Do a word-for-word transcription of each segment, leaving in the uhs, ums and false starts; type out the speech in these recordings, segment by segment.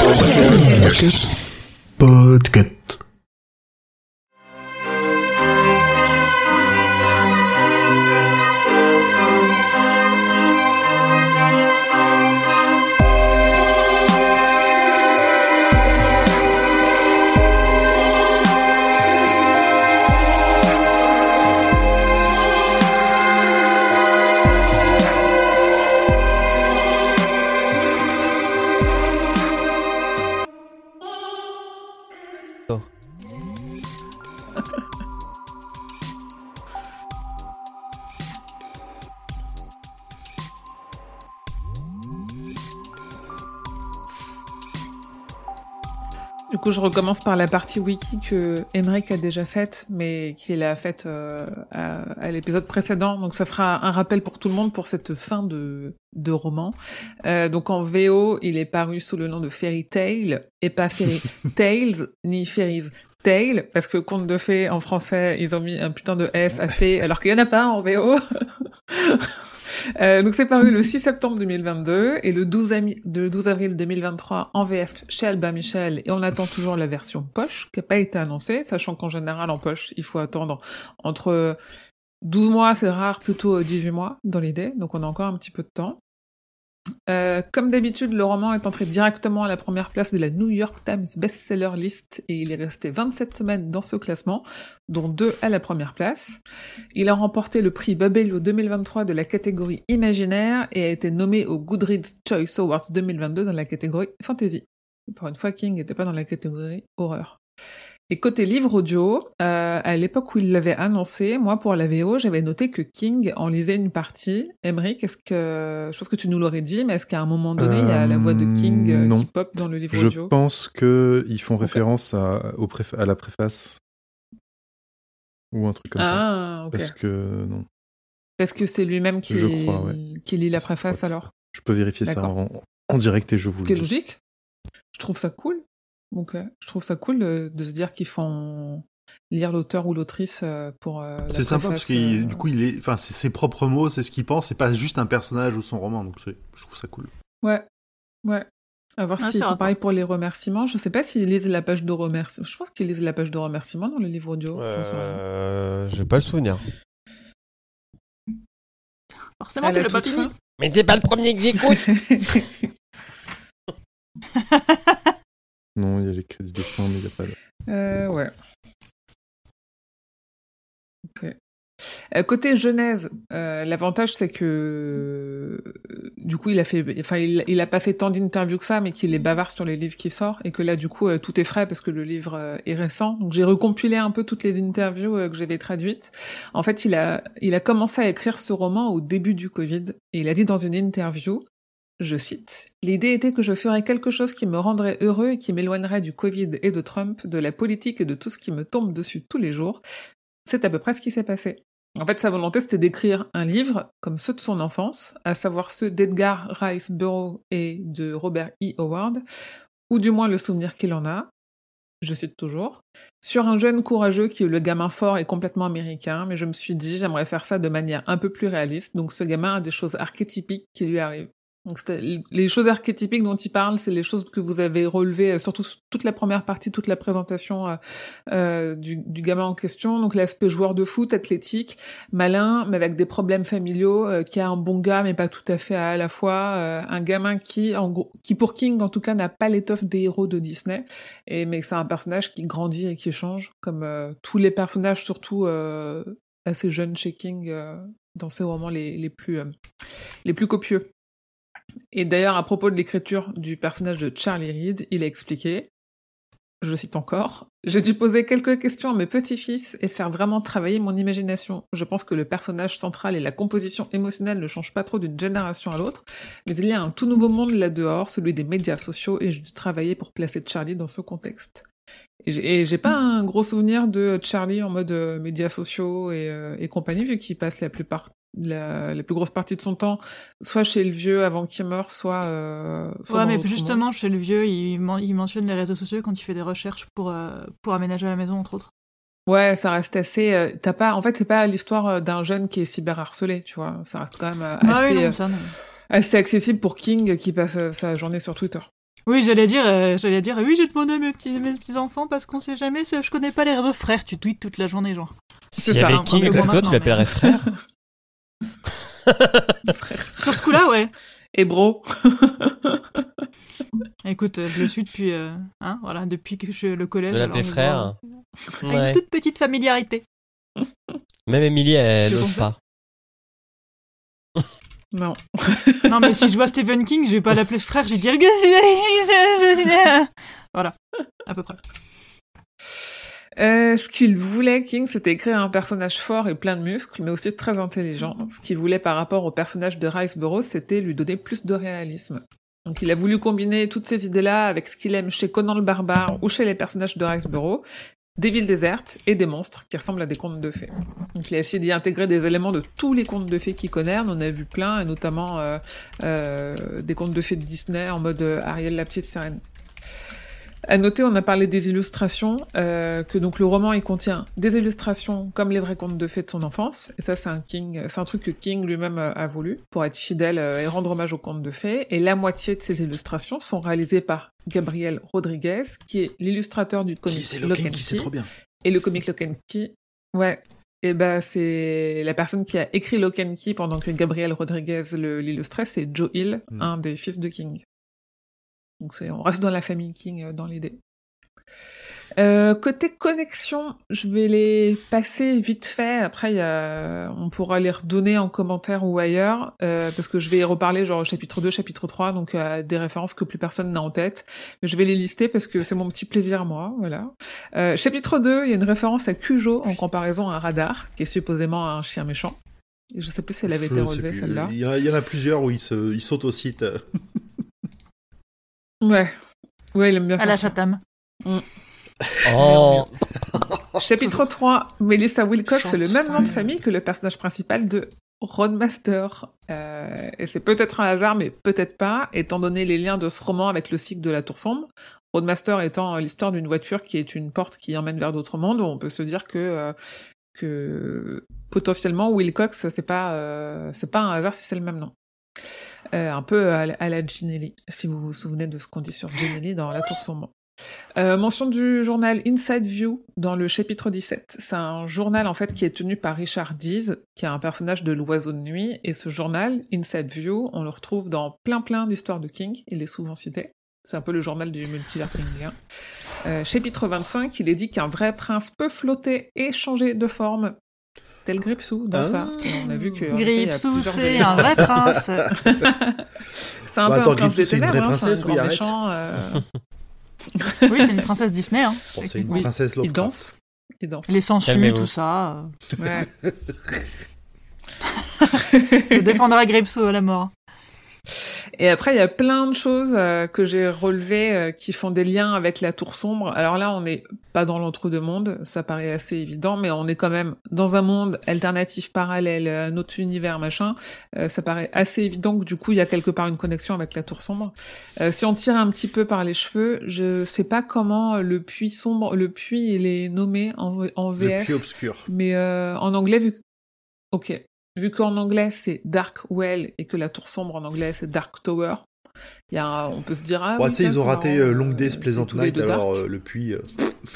Podcast. Podcast. Du coup, je recommence par la partie wiki que Emeric a déjà faite, mais qu'il a faite euh, à, à l'épisode précédent. Donc, ça fera un rappel pour tout le monde pour cette fin de, de roman. Euh, donc, en V O, il est paru sous le nom de Fairy Tail, et pas Fairy Tales, ni Fairy's Tale, parce que conte de fées, en français, ils ont mis un putain de S à fée, alors qu'il y en a pas en V O. Euh, donc c'est paru le six septembre deux mille vingt-deux et le douze, ami- le douze avril deux mille vingt-trois en V F chez Albin Michel, et on attend toujours la version poche qui n'a pas été annoncée, sachant qu'en général en poche il faut attendre entre douze mois, c'est rare, plutôt dix-huit mois dans l'idée, donc on a encore un petit peu de temps. Euh, comme d'habitude, le roman est entré directement à la première place de la New York Times Bestseller List et il est resté vingt-sept semaines dans ce classement, dont deux à la première place. Il a remporté le prix Babelio deux mille vingt-trois de la catégorie imaginaire et a été nommé au Goodreads Choice Awards deux mille vingt-deux dans la catégorie fantasy. Pour une fois, King n'était pas dans la catégorie horreur. Et côté livre audio, euh, à l'époque où il l'avait annoncé, moi pour la V O, j'avais noté que King en lisait une partie. Emeric, est-ce que, je pense que tu nous l'aurais dit, mais est-ce qu'à un moment donné, euh, il y a la voix de King euh, qui pop dans le livre je audio ? Je pense qu'ils font okay. référence à, au préfa- à la préface ou un truc comme ah, ça. Ah, ok. Parce que non. Parce que c'est lui-même qui, je crois, ouais. qui lit la préface alors. Je peux vérifier D'accord. ça en, en direct et je vous Ce le qui dis. est logique. Je trouve ça cool. Ok, je trouve ça cool de, de se dire qu'ils font lire l'auteur ou l'autrice pour. Euh, c'est sympa parce que euh... du coup, il est, enfin, c'est ses propres mots, c'est ce qu'il pense, c'est pas juste un personnage ou son roman, donc c'est... je trouve ça cool. Ouais, ouais. À voir ah, s'ils font pareil pour les remerciements. Je sais pas s'ils lisent la page de remerciements. Je pense qu'ils lisent la page de remerciements dans le livre audio. Euh, j'ai pas le souvenir. Forcément, tu l'as pas fini. Mais t'es pas le premier que j'écoute. Non, il y a les crédits de fin, mais il n'y a pas de... Euh, ouais. Ok. Euh, côté Genèse, euh, l'avantage c'est que euh, du coup il a fait, enfin il, il a pas fait tant d'interviews que ça, mais qu'il est bavard sur les livres qui sortent et que là du coup euh, tout est frais parce que le livre euh, est récent. Donc j'ai recompilé un peu toutes les interviews euh, que j'avais traduites. En fait, il a, il a commencé à écrire ce roman au début du Covid et il a dit dans une interview. Je cite, « L'idée était que je ferais quelque chose qui me rendrait heureux et qui m'éloignerait du Covid et de Trump, de la politique et de tout ce qui me tombe dessus tous les jours. » C'est à peu près ce qui s'est passé. En fait, sa volonté, c'était d'écrire un livre comme ceux de son enfance, à savoir ceux d'Edgar Rice Burroughs et de Robert E. Howard, ou du moins le souvenir qu'il en a, je cite toujours, « sur un jeune courageux qui est le gamin fort et complètement américain, mais je me suis dit, j'aimerais faire ça de manière un peu plus réaliste, donc ce gamin a des choses archétypiques qui lui arrivent. » Donc les choses archétypiques dont il parle, c'est les choses que vous avez relevées, surtout toute la première partie, toute la présentation euh, euh, du, du gamin en question. Donc l'aspect joueur de foot, athlétique, malin, mais avec des problèmes familiaux, euh, qui a un bon gars, mais pas tout à fait à, à la fois. Euh, un gamin qui, en gros, qui pour King, en tout cas, n'a pas l'étoffe des héros de Disney, et mais c'est un personnage qui grandit et qui change, comme euh, tous les personnages, surtout euh, assez jeunes chez King, euh, dans ses romans les, les plus euh, les plus copieux. Et d'ailleurs, à propos de l'écriture du personnage de Charlie Reed, il a expliqué, je cite encore, « J'ai dû poser quelques questions à mes petits-fils et faire vraiment travailler mon imagination. Je pense que le personnage central et la composition émotionnelle ne changent pas trop d'une génération à l'autre, mais il y a un tout nouveau monde là-dehors, celui des médias sociaux, et j'ai dû travailler pour placer Charlie dans ce contexte. » Et j'ai, et j'ai pas un gros souvenir de Charlie en mode euh, médias sociaux et, euh, et compagnie, vu qu'il passe la plupart La, la plus grosse partie de son temps, soit chez le vieux avant qu'il meure, soit... Euh, soit ouais, mais justement, monde. Chez le vieux, il, men- il mentionne les réseaux sociaux quand il fait des recherches pour, euh, pour aménager la maison, entre autres. Ouais, ça reste assez... Euh, t'as pas, en fait, c'est pas l'histoire d'un jeune qui est cyberharcelé, tu vois. Ça reste quand même euh, assez, ah oui, non, euh, ça, non. assez accessible pour King qui passe euh, sa journée sur Twitter. Oui, j'allais dire, euh, j'allais dire, oui, j'ai demandé à mes petits, mes petits enfants parce qu'on sait jamais, je connais pas les réseaux frères. Tu tweets toute la journée, genre. S'il y ça, avait hein, King mais à côté de bon, toi, tu maintenant, l'appellerais frère. Sur ce coup-là, ouais. Et bro. Écoute, je le suis depuis, euh, hein, voilà, depuis que je le collège. De l'appeler alors, frère. Avec Ouais. une toute petite familiarité. Même Émilie, elle Je n'ose comprends. pas. Non. Non, mais si je vois Stephen King, je vais pas l'appeler frère, j'ai dire. Voilà, à peu près. Euh, ce qu'il voulait, King, c'était écrire un personnage fort et plein de muscles, mais aussi très intelligent. Ce qu'il voulait par rapport au personnage de Riceborough, c'était lui donner plus de réalisme. Donc il a voulu combiner toutes ces idées-là avec ce qu'il aime chez Conan le Barbare ou chez les personnages de Riceborough, des villes désertes et des monstres qui ressemblent à des contes de fées. Donc il a essayé d'y intégrer des éléments de tous les contes de fées qu'il connaît, on en a vu plein, et notamment euh, euh, des contes de fées de Disney en mode euh, Ariel la petite sirène. À noter, on a parlé des illustrations, euh, que donc le roman il contient des illustrations comme les vrais contes de fées de son enfance, et ça c'est un King, c'est un truc que King lui-même euh, a voulu pour être fidèle euh, et rendre hommage aux contes de fées. Et la moitié de ces illustrations sont réalisées par Gabriel Rodriguez, qui est l'illustrateur du Qui comic c'est Lock Lock and qui c'est Key. trop bien. Et le comic Lock and Key, ouais. Et ben c'est la personne qui a écrit Lock and Key pendant que Gabriel Rodriguez le, l'illustrait, c'est Joe Hill, Mm. un des fils de King. Donc c'est, on reste dans la famille King euh, dans l'idée. Euh, côté connexion, je vais les passer vite fait. Après, il y a... on pourra les redonner en commentaire ou ailleurs, euh, parce que je vais reparler genre chapitre deux, chapitre trois, donc euh, des références que plus personne n'a en tête. Mais je vais les lister parce que c'est mon petit plaisir à moi, voilà. Euh, chapitre deux, il y a une référence à Cujo en comparaison à un radar, qui est supposément un chien méchant. Je sais plus si elle avait Je été sais relevée, plus. celle-là. Il y, en a, il y en a plusieurs où ils, se, ils sautent au site. Ouais. Ouais, il aime bien À faire la ça. Chatham. Oh, Chapitre trois, Melissa Wilcox, Chante c'est le même nom de fire. famille que le personnage principal de Roadmaster. Euh, et c'est peut-être un hasard, mais peut-être pas, étant donné les liens de ce roman avec le cycle de la Tour Sombre. Roadmaster étant l'histoire d'une voiture qui est une porte qui emmène vers d'autres mondes, on peut se dire que, euh, que potentiellement Wilcox, c'est pas, euh, c'est pas un hasard si c'est le même nom. Euh, un peu à, la- à la Ginelli, si vous vous souvenez de ce qu'on dit sur Ginelli dans La Tour Sombre. Euh, mention du journal Inside View dans le chapitre dix-sept. C'est un journal en fait qui est tenu par Richard Dees, qui est un personnage de l'Oiseau de nuit, et ce journal, Inside View, on le retrouve dans plein plein d'histoires de King, il est souvent cité. C'est un peu le journal du multivers kingien. Euh, chapitre vingt-cinq, il est dit qu'un vrai prince peut flotter et changer de forme. Tel Gripsou dans Ah. ça. Et on a vu que en effet, il y a Gripsou, plusieurs c'est éléments. un vrai prince. C'est un Bah, peu attends, un prince Gripsou, des c'est une ténèbres, vraie hein, c'est un princesse, oui, grand arrête. méchant, euh, Oui, c'est une princesse Disney. Hein. Bon, c'est une Oui, princesse il Lovecraft. danse. Il danse. Les sangsues, Calmez-vous. tout ça. euh. Ouais. Je défendrai Gripsou à la mort. Et après, il y a plein de choses euh, que j'ai relevées euh, qui font des liens avec la Tour Sombre. Alors là, on n'est pas dans l'entre-deux-mondes, ça paraît assez évident, mais on est quand même dans un monde alternatif parallèle, un autre univers, machin. Euh, ça paraît assez évident que du coup, il y a quelque part une connexion avec la Tour Sombre. Euh, si on tire un petit peu par les cheveux, je sais pas comment le puits sombre, le puits, il est nommé en, en V Le F, puits obscur. mais euh, en anglais, vu que... Ok. Vu qu'en anglais c'est Dark Well et que la tour sombre en anglais c'est Dark Tower, il y a un- on peut se dire ah Bon, oui, tu sais, ça, ils ont c'est raté marrant, euh, Long euh, Days c'est Pleasant tous les Night, deux alors dark. euh, le puits. euh,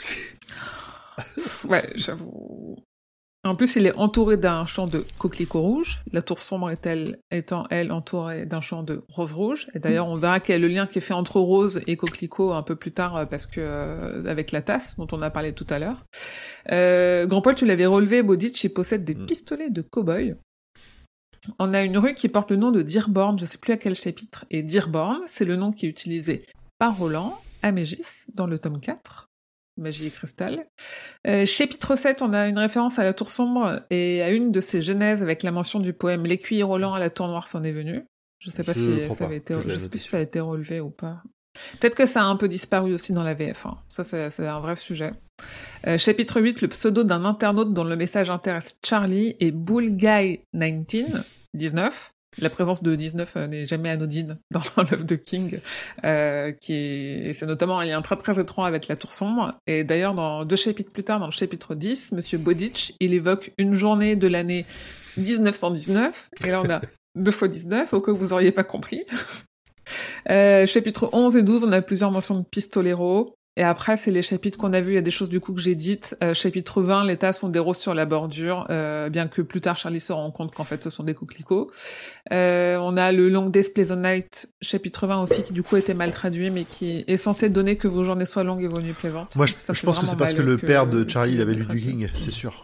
Ouais, j'avoue. En plus, il est entouré d'un champ de coquelicots rouges. La tour sombre est-elle, étant, elle, entourée d'un champ de roses rouges. Et d'ailleurs, on verra quel est le lien qui est fait entre roses et coquelicots un peu plus tard, euh, parce que, euh, avec la tasse, dont on a parlé tout à l'heure. Euh, Grand Paul, tu l'avais relevé, Bowditch, il possède des Mm. pistolets de cow-boy. On a une rue qui porte le nom de Dearborn, je sais plus à quel chapitre. Et Dearborn, c'est le nom qui est utilisé par Roland à Mégis, dans le tome quatre. Magie et cristal. Euh, chapitre sept, on a une référence à la Tour Sombre et à une de ses genèses avec la mention du poème L'écuyer Roland à la Tour Noire s'en est venu. Je sais pas Je si crois ça pas avait été, que je l'ai je sais noté plus si dessus. ça a été relevé ou pas. Peut-être que ça a un peu disparu aussi dans la V F. Hein. Ça, c'est, c'est un vrai sujet. Euh, chapitre huit, le pseudo d'un internaute dont le message intéresse Charlie est Bull Guy dix-neuf, dix-neuf. La présence de dix-neuf euh, n'est jamais anodine dans l'œuvre de King, euh, qui est, et c'est notamment un lien très très étroit avec la Tour Sombre. Et d'ailleurs, dans deux chapitres plus tard, dans le chapitre dix, Monsieur Bowditch, il évoque une journée de l'année dix-neuf cent dix-neuf, et là on a deux fois dix-neuf, au cas où vous auriez pas compris. Euh, chapitre onze et douze, on a plusieurs mentions de pistolero. Et après, c'est les chapitres qu'on a vus. Il y a des choses du coup que j'ai dites. Euh, chapitre vingt, les tasses sont des roses sur la bordure, euh, bien que plus tard, Charlie se rend compte qu'en fait, ce sont des coquelicots. Euh, on a le Long Days Pleasant Night, chapitre vingt aussi, qui du coup était mal traduit, mais qui est censé donner que vos journées soient longues et vos nuits plaisantes. Moi, je, Ça, je pense que c'est parce que le que, père de Charlie, il avait lu traduit. du King, c'est sûr.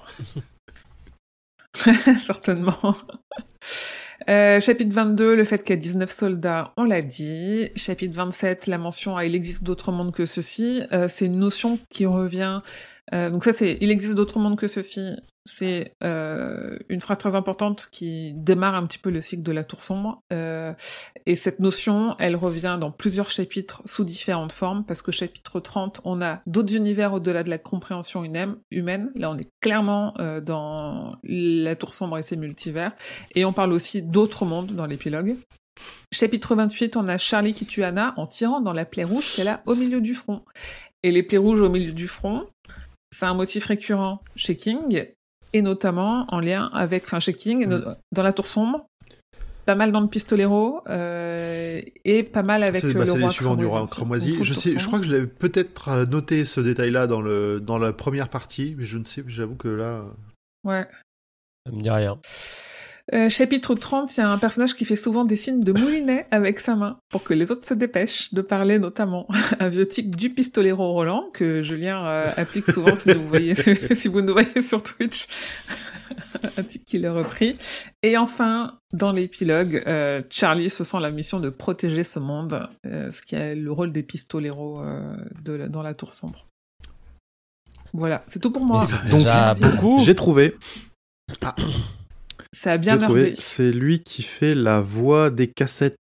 Certainement. Euh, chapitre vingt-deux, le fait qu'il y a dix-neuf soldats, on l'a dit. Chapitre vingt-sept, la mention à « il existe d'autres mondes que ceci euh, », c'est une notion qui revient... Euh, donc ça, c'est « il existe d'autres mondes que ceci », c'est euh, une phrase très importante qui démarre un petit peu le cycle de la Tour Sombre. Euh, et cette notion, elle revient dans plusieurs chapitres sous différentes formes, parce que chapitre trente, on a d'autres univers au-delà de la compréhension humaine. Là, on est clairement euh, dans la Tour Sombre et ses multivers. Et on parle aussi d'autres mondes dans l'épilogue. Chapitre vingt-huit, on a Charlie qui tue Anna en tirant dans la plaie rouge qu'elle a au milieu du front. Et les plaies rouges au milieu du front, c'est un motif récurrent chez King, et notamment en lien avec, enfin chez King, mm. dans la Tour Sombre, pas mal dans le Pistolero, euh, et pas mal avec c'est, euh, bah, le c'est roi les suivants du roi Cramoisi. Je sais, je crois que je l'avais peut-être noté ce détail-là dans le dans la première partie, mais je ne sais, j'avoue que là. Ouais. Ça me dit rien. Euh, chapitre trente, il y a un personnage qui fait souvent des signes de moulinet avec sa main pour que les autres se dépêchent de parler, notamment un vieux tic du Pistolero Roland que Julien euh, applique souvent si vous voyez si vous nous voyez sur Twitch. Un tic qu'il a repris. Et enfin, dans l'épilogue, euh, Charlie se sent la mission de protéger ce monde, euh, ce qui est le rôle des Pistoleros euh, de la, dans la Tour Sombre. Voilà, c'est tout pour moi. Donc, Déjà beaucoup. J'ai trouvé. Ah. Ça a bien J'ai trouvé. merdé. C'est lui qui fait la voix des cassettes.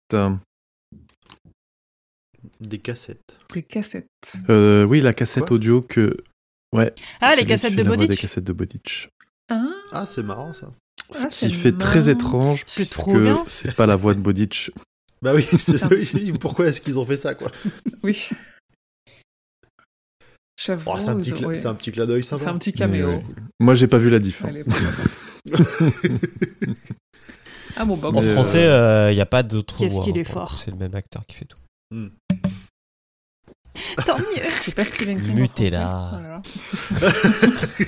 Des cassettes. Des cassettes. Euh, oui, la cassette Quoi audio que. Ouais. Ah, c'est les lui cassettes qui de fait la voix des Bodic. cassettes de Bodic. Hein Ah, c'est marrant ça. Ce Ah, qui c'est fait marrant. très étrange, C'est puisque trop bien. c'est pas la voix de Bodic. Bah oui, c'est ça. Oui, pourquoi est-ce qu'ils ont fait ça, quoi? Oui. J'avoue. Oh, c'est, un petit ils ont- cla- oui. c'est un petit clin d'œil sympa. C'est un petit Mais, caméo. ouais. Moi, j'ai pas vu la diff. hein. Allez, pourquoi pas. Ah bon, bah, En bon. Mais, français, il euh, n'y a pas d'autre Qu'est-ce voix. qu'il hein, est pour le fort. coup, c'est le même acteur qui fait tout. Hmm. Tant mieux. C'est pas Stephen King. en Mutez-la. français.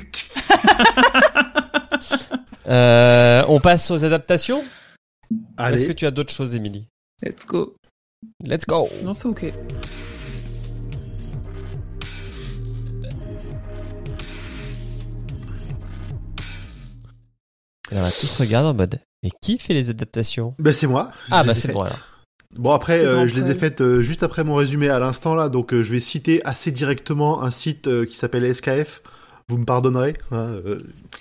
Voilà. Euh, on passe aux adaptations. Allez. Est-ce que tu as d'autres choses, Émilie? Let's go. Let's go. Non, c'est ok. Et on va tous regarder en mode. Mais qui fait les adaptations? Bah c'est moi. Ah, Je bah les ai c'est bon faites. alors. Bon après, C'est euh, bon, je les ai après. faites euh, juste après mon résumé à l'instant là, donc euh, je vais citer assez directement un site euh, qui s'appelle S K F. Vous me pardonnerez. Hein, euh...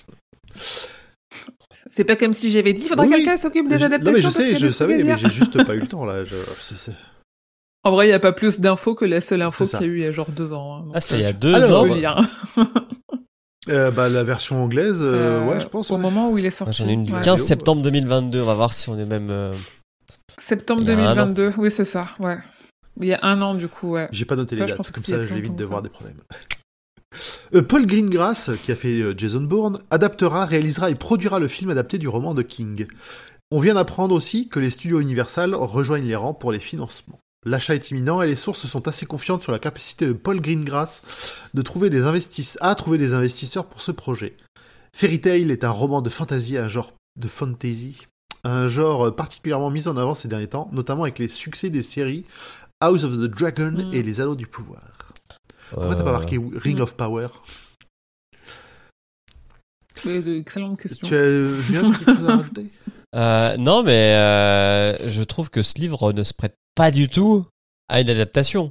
C'est pas comme si j'avais dit, il faudrait Oui, que oui. quelqu'un s'occupe des je- adaptations. Non mais je parce qu'il y sais, a je des savais, trucs à mais dire. j'ai juste pas eu le temps là. Je... C'est, c'est... En vrai, il n'y a pas plus d'infos que la seule info C'est ça. qu'il y a eu il y a genre deux ans. hein. Donc, Ah, c'était il y a deux Alors, ans. je peux lire. Euh, bah la version anglaise, euh, Euh, ouais, je pense. Au ouais. moment où il est Moi, sorti. J'en ai une du Ouais. quinze septembre deux mille vingt-deux. On va voir si on est même. euh, Septembre Il y a un an. deux mille vingt-deux, oui, c'est ça, ouais. Il y a un an, du coup, ouais. J'ai pas noté les Ça, je dates, pensais que comme c'était il y ça a plus j'évite longtemps que d'avoir ça. des problèmes. Euh, Paul Greengrass, qui a fait euh, Jason Bourne, adaptera, réalisera et produira le film adapté du roman de King. On vient d'apprendre aussi que les studios Universal rejoignent les rangs pour les financements. L'achat est imminent et les sources sont assez confiantes sur la capacité de Paul Greengrass de trouver des investis- à trouver des investisseurs pour ce projet. Fairy Tail est un roman de fantasy, un genre de fantasy, un genre particulièrement mis en avant ces derniers temps, notamment avec les succès des séries House of the Dragon Mm. et Les Anneaux du Pouvoir. Pourquoi t'as pas euh, marqué Ring Mm. of Power? Mais, euh, Excellente question. Tu as, euh, Julien, tu as quelque chose à rajouter? euh, non, mais euh, je trouve que ce livre ne se prête pas du tout à une adaptation.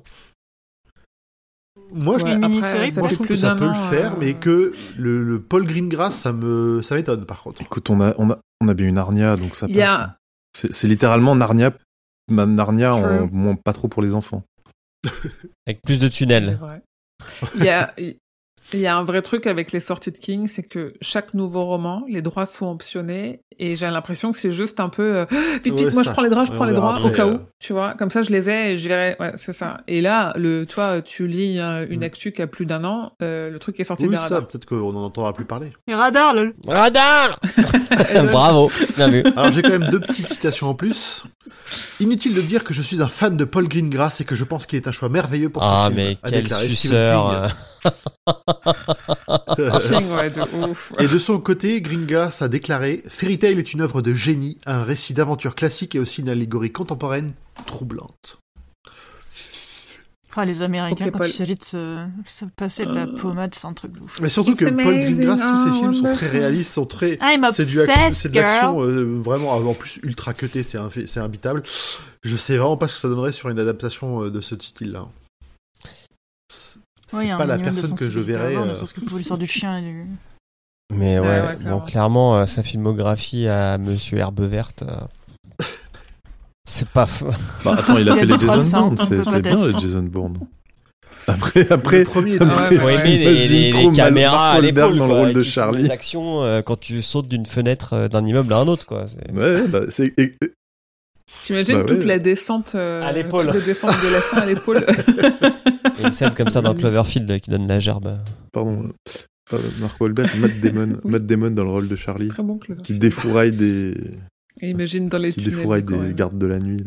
Moi, je, Ouais, Une après, mini-série, ça moi, fait je trouve plus que ça d'un peut le an, faire, euh, mais que le, le Paul Greengrass, ça me, ça m'étonne par contre. Écoute, on a, on a, on a bien une Narnia, donc ça Il y passe. a- C'est, c'est littéralement Narnia, ma Narnia en True. moins pas trop pour les enfants. Avec plus de C'est tunnels. vrai. Il y a, il y a un vrai truc avec les sorties de King, c'est que chaque nouveau roman, les droits sont optionnés, et j'ai l'impression que c'est juste un peu euh, vite, vite, Ouais, moi ça. je prends les droits, je Ouais, prends on les verra droits après, au cas euh. où, tu vois, comme ça je les ai et je verrai, ouais, c'est ça. Et là, le, tu vois, tu lis euh, une Mm. actu qui a plus d'un an, euh, le truc est sorti Oui, des ça, radars. peut-être qu'on n'en entendra plus parler. Et radar, lol. Radar. Bravo, bien vu. Alors, j'ai quand même deux petites citations en plus. Inutile de dire que je suis un fan de Paul Greengrass et que je pense qu'il est un choix merveilleux pour Ah, ce film. mais a quel déclaré Stephen suceur. King, ouais, de ouf. Et de son côté, Greengrass a déclaré « Fairy Tail est une œuvre de génie, un récit d'aventure classique et aussi une allégorie contemporaine troublante. » Ah, les Américains, Ok, quand Paul. il s'agit de se, se passer de la pommade, c'est un truc de ouf. Mais surtout It's que Paul amazing, Greengrass, tous ses oh, films sont très wonderful. réalistes, sont très... I'm C'est, du action, obsessed, c'est de l'action girl. euh, vraiment, en plus, ultra cuté, c'est, un, c'est imbitable. Je sais vraiment pas ce que ça donnerait sur une adaptation euh, de ce style-là. C'est, c'est Oui, un pas la minimum de personne que je sensibilité verrais... à avoir, euh, ne serait-ce que pour l'histoire du chien et du... Mais ouais, Ouais, ouais, bon, clairement. clairement, euh, sa filmographie à Monsieur Herbe Verte, euh, c'est pas... f- Bah, attends, il a Il y a fait les d'autres Jason hommes, ça, Bourne, on c'est, peut c'est pas bien tester. les Jason Bourne. Après, après, Le premier est après, ouais, Faut ouais. aimer les, j'imagine les- trop les Mal- caméras Mark à Wahlberg l'épaule, dans le quoi, rôle et de qui font Charlie. des actions euh, quand tu sautes d'une fenêtre euh, d'un immeuble à un autre, quoi. C'est- Ouais, bah, c'est... et- et- T'imagines Bah toute ouais. la descente, euh, À l'épaule. toute la descente de la fin à l'épaule. Il y a une scène comme ça dans Cloverfield qui donne la gerbe. Pardon. euh, Mark Wahlberg, Matt Damon, Matt Damon dans le rôle de Charlie, Très bon, Clover. qui défouraille des, Et imagine dans les qui tunnels. défouraille quand des même. gardes de la nuit. Là.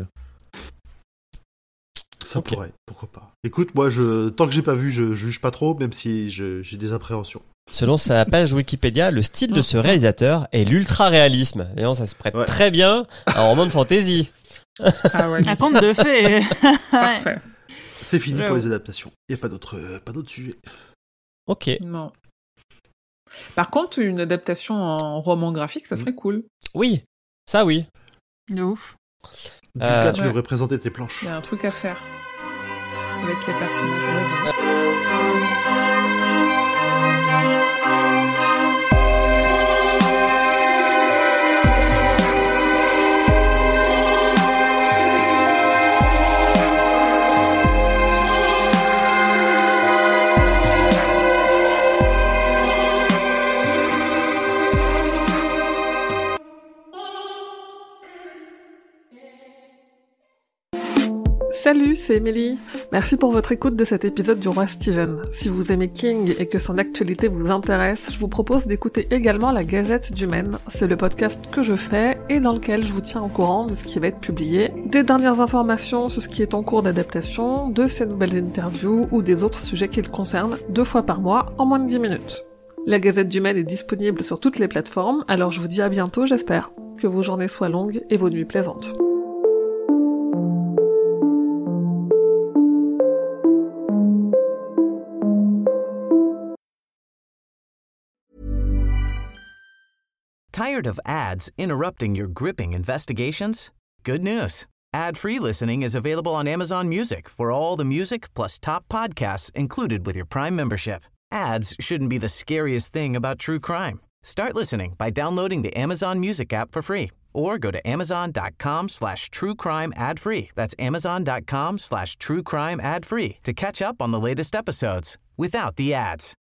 Ça Ok. pourrait, pourquoi pas. Écoute, moi, je, tant que j'ai pas vu, je juge pas trop, même si je, j'ai des appréhensions. Selon sa page Wikipédia, le style de ce réalisateur est l'ultra-réalisme. Et non, ça se prête Ouais. très bien à un roman de fantasy. Ah ouais, Un conte de fées. parfait. C'est fini pour J'avoue. les adaptations. Il n'y a pas d'autres euh, pas d'autres sujets. Ok. Non. Par contre, une adaptation en roman graphique, ça serait cool. Oui, ça oui. De ouf. Du Euh, cas, tu ouais. devrais présenter tes planches. Il y a un truc à faire avec les personnages. Ouais. Salut, c'est Émilie. Merci pour votre écoute de cet épisode du Roi Steven. Si vous aimez King et que son actualité vous intéresse, je vous propose d'écouter également la Gazette du Maine. C'est le podcast que je fais et dans lequel je vous tiens au courant de ce qui va être publié, des dernières informations sur ce qui est en cours d'adaptation, de ses nouvelles interviews ou des autres sujets qui le concernent deux fois par mois en moins de dix minutes. La Gazette du Maine est disponible sur toutes les plateformes, alors je vous dis à bientôt, j'espère. Que vos journées soient longues et vos nuits plaisantes. Tired of ads interrupting your gripping investigations? Good news. Ad-free listening is available on Amazon Music for all the music plus top podcasts included with your Prime membership. Ads shouldn't be the scariest thing about true crime. Start listening by downloading the Amazon Music app for free or go to amazon.com slash true crime ad free. That's amazon.com slash true crime ad free to catch up on the latest episodes without the ads.